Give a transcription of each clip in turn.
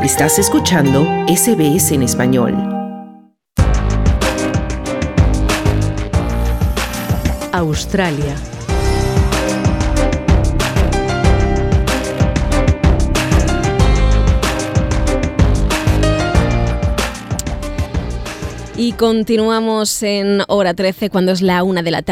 Estás escuchando SBS en español. Australia. Y continuamos en hora 13 cuando es la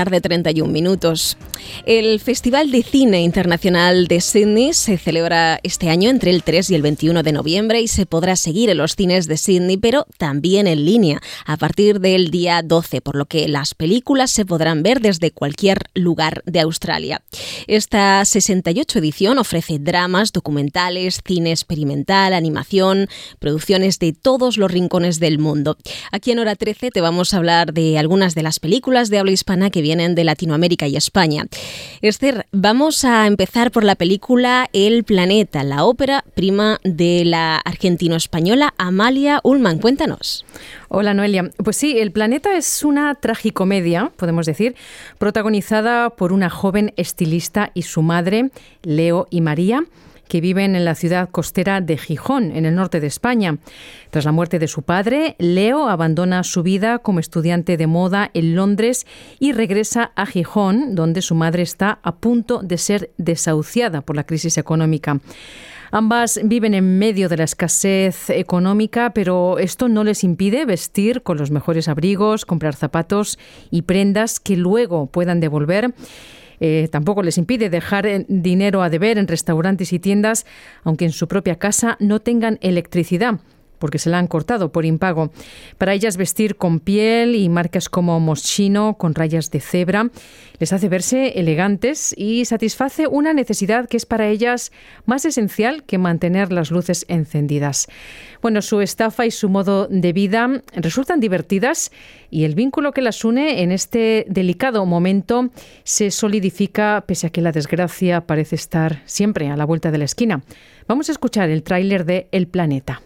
1:31 p.m. El Festival de Cine Internacional de Sydney se celebra este año entre el 3 y el 21 de noviembre y se podrá seguir en los cines de Sydney, pero también en línea a partir del día 12, por lo que las películas se podrán ver desde cualquier lugar de Australia. Esta 68 edición ofrece dramas, documentales, cine experimental, animación, producciones de todos los rincones del mundo. Aquí en hora 13 te vamos a hablar de algunas de las películas de habla hispana que vienen de Latinoamérica y España. Esther, vamos a empezar por la película El Planeta, la ópera prima de la argentino-española Amalia Ullman. Cuéntanos. Hola, Noelia. Pues sí, El Planeta es una tragicomedia, podemos decir, protagonizada por una joven estilista y su madre, Leo y María, que viven en la ciudad costera de Gijón, en el norte de España. Tras la muerte de su padre, Leo abandona su vida como estudiante de moda en Londres y regresa a Gijón, donde su madre está a punto de ser desahuciada por la crisis económica. Ambas viven en medio de la escasez económica, pero esto no les impide vestir con los mejores abrigos, comprar zapatos y prendas que luego puedan devolver. Tampoco les impide dejar dinero a deber en restaurantes y tiendas, aunque en su propia casa no tengan electricidad, porque se la han cortado por impago. Para ellas vestir con piel y marcas como Moschino, con rayas de cebra, les hace verse elegantes y satisface una necesidad que es para ellas más esencial que mantener las luces encendidas. Bueno, su estafa y su modo de vida resultan divertidas y el vínculo que las une en este delicado momento se solidifica pese a que la desgracia parece estar siempre a la vuelta de la esquina. Vamos a escuchar el tráiler de El Planeta.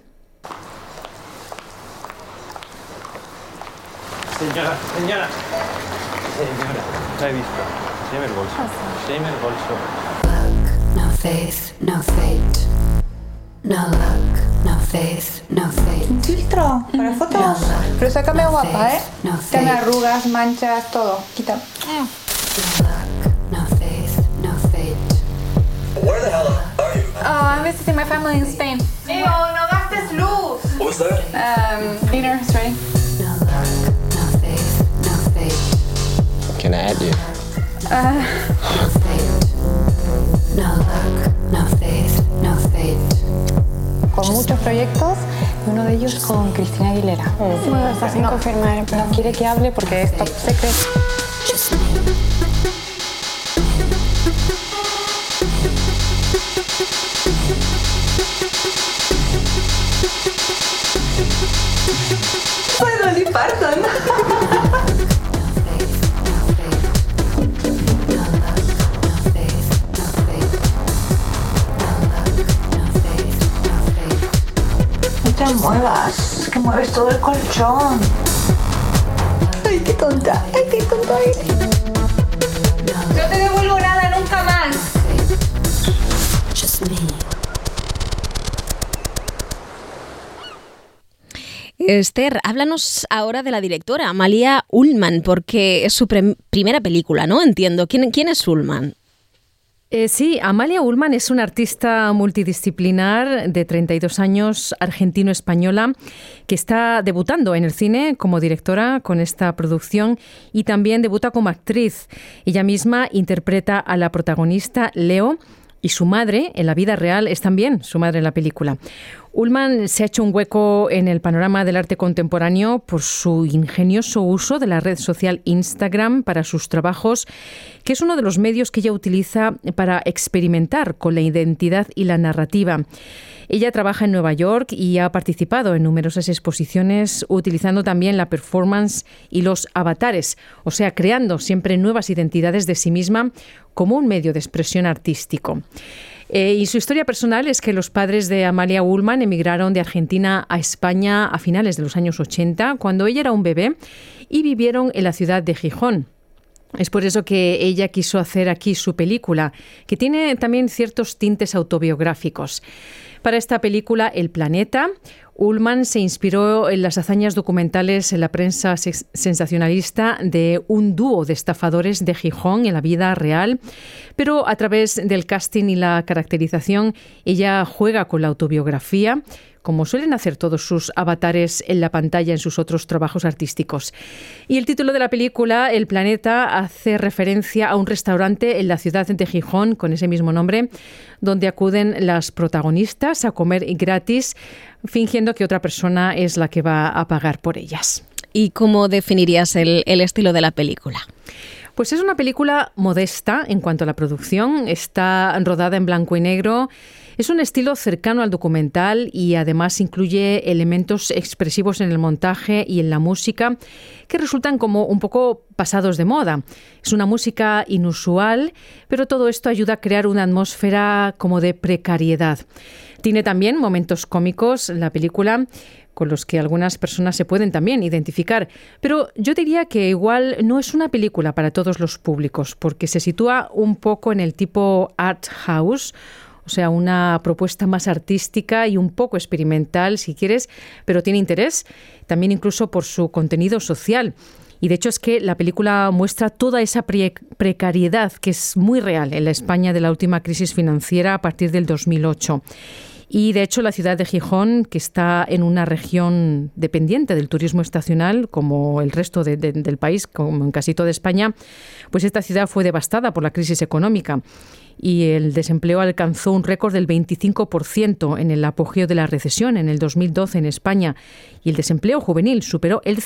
Señora, la he visto. Deme el bolso. No faith, no fate. No luck, no faith, no fate. ¿Un filtro para fotos? No luck, pero sácame no guapa, faith, no Dame fate. arrugas, manchas, todo. Quita. No luck, no faith, no fate. Where the hell are you? I'm visiting my family in Spain. Leo, no gastes luz. What was that? Dinner is ready. No luck, no faith, no fate. Can I add you? No fate. No luck, no faith, no fate. Con muchos proyectos y uno de ellos con Cristina Aguilera. Bueno, está sin confirmar, pero No quiere que hable porque es top secret. Just me. Soy Dolly Parton. No te muevas, que mueves todo el colchón. Ay, qué tonta. Ay, qué tonta eres. No te devuelvo nada nunca más. Just me. Esther, háblanos ahora de la directora, Amalia Ullman, porque es su primera película, ¿no? Entiendo. ¿Quién es Ullman? Sí, Amalia Ullman es una artista multidisciplinar de 32 años, argentino-española, que está debutando en el cine como directora con esta producción y también debuta como actriz. Ella misma interpreta a la protagonista, Leo, y su madre, en la vida real, es también su madre en la película. Ullman se ha hecho un hueco en el panorama del arte contemporáneo por su ingenioso uso de la red social Instagram para sus trabajos, que es uno de los medios que ella utiliza para experimentar con la identidad y la narrativa. Ella trabaja en Nueva York y ha participado en numerosas exposiciones utilizando también la performance y los avatares, o sea, creando siempre nuevas identidades de sí misma como un medio de expresión artístico. Y su historia personal es que los padres de Amalia Ullman emigraron de Argentina a España a finales de los años 80, cuando ella era un bebé, y vivieron en la ciudad de Gijón. Es por eso que ella quiso hacer aquí su película, que tiene también ciertos tintes autobiográficos. Para esta película, El planeta, Ullman se inspiró en las hazañas documentales en la prensa sensacionalista de un dúo de estafadores de Gijón en la vida real, pero a través del casting y la caracterización, ella juega con la autobiografía, como suelen hacer todos sus avatares en la pantalla en sus otros trabajos artísticos. Y el título de la película, El planeta, hace referencia a un restaurante en la ciudad de Gijón, con ese mismo nombre, donde acuden las protagonistas a comer gratis, fingiendo que otra persona es la que va a pagar por ellas. ¿Y cómo definirías el estilo de la película? Pues es una película modesta en cuanto a la producción, está rodada en blanco y negro. Es un estilo cercano al documental y además incluye elementos expresivos en el montaje y en la música que resultan como un poco pasados de moda. Es una música inusual, pero todo esto ayuda a crear una atmósfera como de precariedad. Tiene también momentos cómicos en la película, con los que algunas personas se pueden también identificar. Pero yo diría que igual no es una película para todos los públicos, porque se sitúa un poco en el tipo art house, o sea, una propuesta más artística y un poco experimental, si quieres, pero tiene interés también incluso por su contenido social. Y de hecho es que la película muestra toda esa precariedad que es muy real en la España de la última crisis financiera a partir del 2008. Y de hecho la ciudad de Gijón, que está en una región dependiente del turismo estacional, como el resto del país, como en casi toda España, pues esta ciudad fue devastada por la crisis económica y el desempleo alcanzó un récord del 25% en el apogeo de la recesión en el 2012 en España y el desempleo juvenil superó el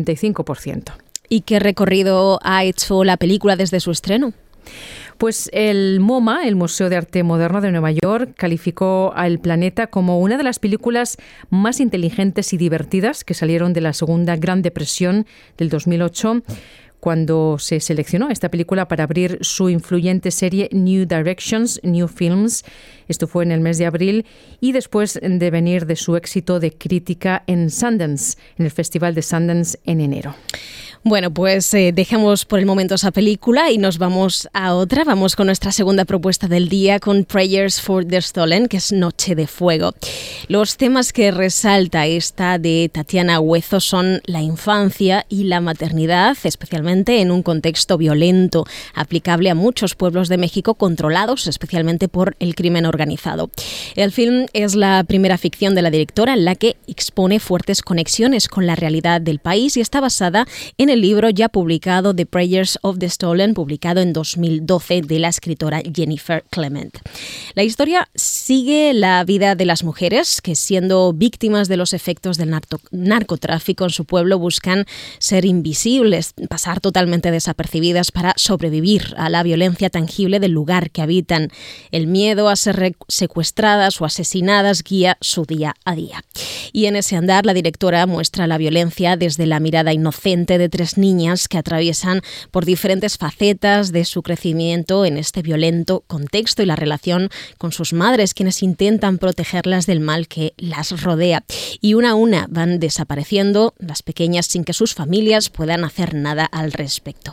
55%. ¿Y qué recorrido ha hecho la película desde su estreno? Pues el MoMA, el Museo de Arte Moderno de Nueva York, calificó a El planeta como una de las películas más inteligentes y divertidas que salieron de la Segunda Gran Depresión del 2008, cuando se seleccionó esta película para abrir su influyente serie New Directions, New Films. Esto fue en el mes de abril y después de venir de su éxito de crítica en Sundance, en el Festival de Sundance en enero. Bueno, pues dejamos por el momento esa película y nos vamos a otra. Vamos con nuestra segunda propuesta del día, con Prayers for the Stolen, que es Noche de Fuego. Los temas que resalta esta de Tatiana Huezo son la infancia y la maternidad, especialmente en un contexto violento, aplicable a muchos pueblos de México controlados especialmente por el crimen organizado. El film es la primera ficción de la directora en la que expone fuertes conexiones con la realidad del país y está basada en el libro ya publicado The Prayers of the Stolen, publicado en 2012 de la escritora Jennifer Clement. La historia sigue la vida de las mujeres que, siendo víctimas de los efectos del narcotráfico en su pueblo, buscan ser invisibles, pasar totalmente desapercibidas para sobrevivir a la violencia tangible del lugar que habitan. El miedo a ser secuestradas o asesinadas guía su día a día. Y en ese andar, la directora muestra la violencia desde la mirada inocente de tres niñas que atraviesan por diferentes facetas de su crecimiento en este violento contexto y la relación con sus madres, quienes intentan protegerlas del mal que las rodea. Y una a una van desapareciendo las pequeñas sin que sus familias puedan hacer nada al respecto.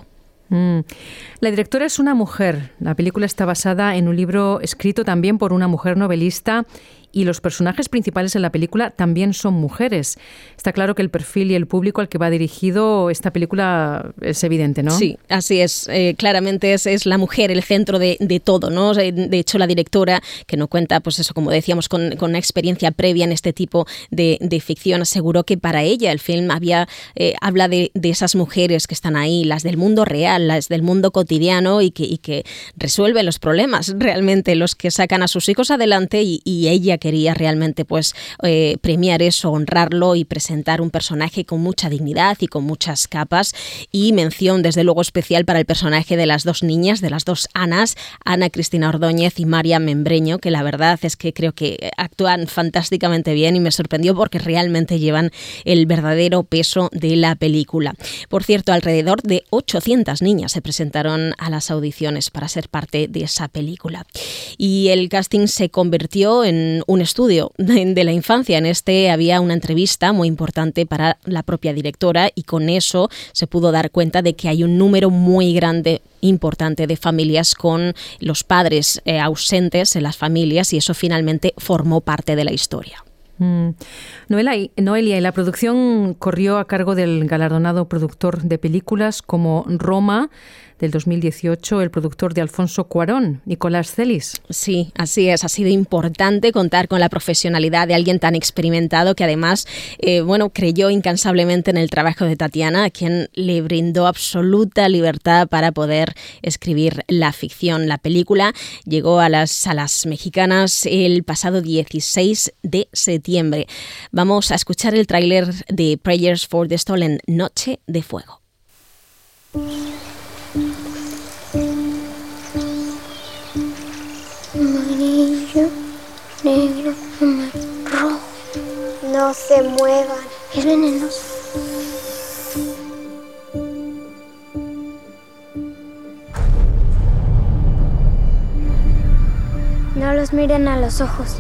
La directora es una mujer. La película está basada en un libro escrito también por una mujer novelista y los personajes principales en la película también son mujeres. Está claro que el perfil y el público al que va dirigido esta película es evidente, ¿no? Sí, así es. Claramente es la mujer el centro de todo, ¿no? De hecho, la directora, que no cuenta, pues eso, como decíamos, con una experiencia previa en este tipo de ficción, aseguró que para ella el film habla de esas mujeres que están ahí, las del mundo real, las del mundo cotidiano y que resuelven los problemas, realmente los que sacan a sus hijos adelante y ella quería realmente pues premiar eso, honrarlo y presentar un personaje con mucha dignidad y con muchas capas, y mención desde luego especial para el personaje de las dos niñas, de las dos Anas, Ana Cristina Ordóñez y María Membreño, que la verdad es que creo que actúan fantásticamente bien y me sorprendió porque realmente llevan el verdadero peso de la película. Por cierto, alrededor de 800 niñas se presentaron a las audiciones para ser parte de esa película. Y el casting se convirtió en un estudio de la infancia. En este había una entrevista muy importante para la propia directora y con eso se pudo dar cuenta de que hay un número muy grande, importante, de familias con los padres ausentes en las familias y eso finalmente formó parte de la historia. Noelia, y la producción corrió a cargo del galardonado productor de películas como Roma, del 2018, el productor de Alfonso Cuarón, Nicolás Celis. Sí, así es. Ha sido importante contar con la profesionalidad de alguien tan experimentado que además, creyó incansablemente en el trabajo de Tatiana, a quien le brindó absoluta libertad para poder escribir la ficción. La película llegó a las salas mexicanas el pasado 16 de septiembre. Vamos a escuchar el tráiler de Prayers for the Stolen, Noche de Fuego. Amarillo, negro, rojo. No se muevan. Es venenoso. No los miren a los ojos.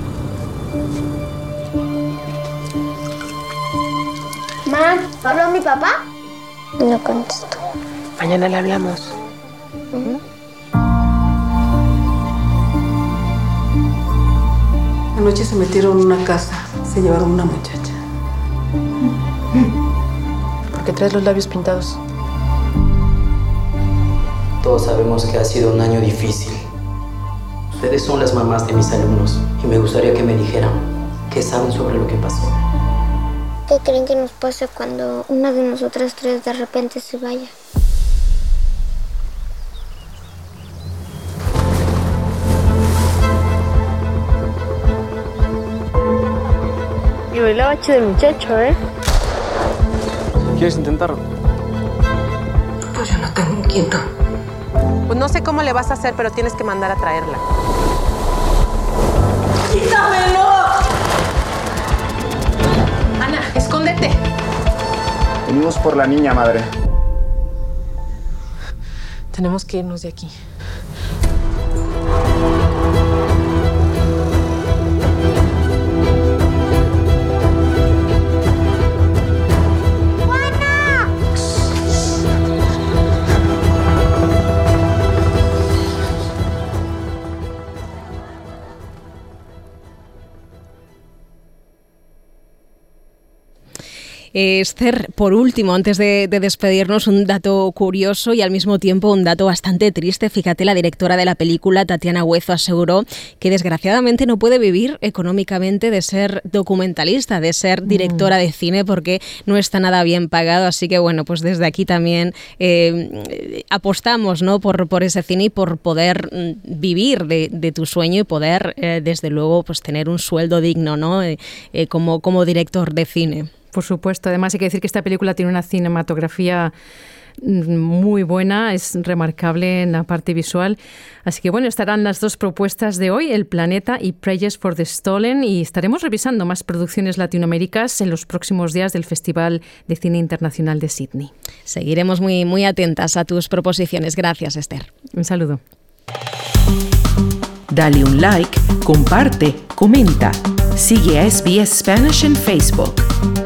Mam, ¿habló mi papá? No contestó. Mañana le hablamos. Anoche se metieron en una casa, se llevaron una muchacha. ¿Por qué traes los labios pintados? Todos sabemos que ha sido un año difícil. Ustedes son las mamás de mis alumnos y me gustaría que me dijeran qué saben sobre lo que pasó. ¿Qué creen que nos pasa cuando una de nosotras tres de repente se vaya? Y bailaba chido el muchacho, ¿eh? ¿Quieres intentarlo? Pues yo no tengo un quinto. Pues no sé cómo le vas a hacer, pero tienes que mandar a traerla. ¡Quítamelo! Ana, escóndete. Venimos por la niña, madre. Tenemos que irnos de aquí. Esther, por último, antes de despedirnos, un dato curioso y al mismo tiempo un dato bastante triste. Fíjate, la directora de la película, Tatiana Huezo, aseguró que desgraciadamente no puede vivir económicamente de ser documentalista, de ser directora de cine, porque no está nada bien pagado. Así que, bueno, pues desde aquí también apostamos, ¿no?, por ese cine y por poder vivir de tu sueño y poder, desde luego, pues tener un sueldo digno, ¿no?, como director de cine. Por supuesto. Además, hay que decir que esta película tiene una cinematografía muy buena, es remarcable en la parte visual. Así que bueno, estarán las dos propuestas de hoy, El Planeta y Prayers for the Stolen, y estaremos revisando más producciones latinoaméricas en los próximos días del Festival de Cine Internacional de Sydney. Seguiremos muy, muy atentas a tus proposiciones. Gracias, Esther. Un saludo. Dale un like, comparte, comenta. Sigue a SBS Spanish en Facebook.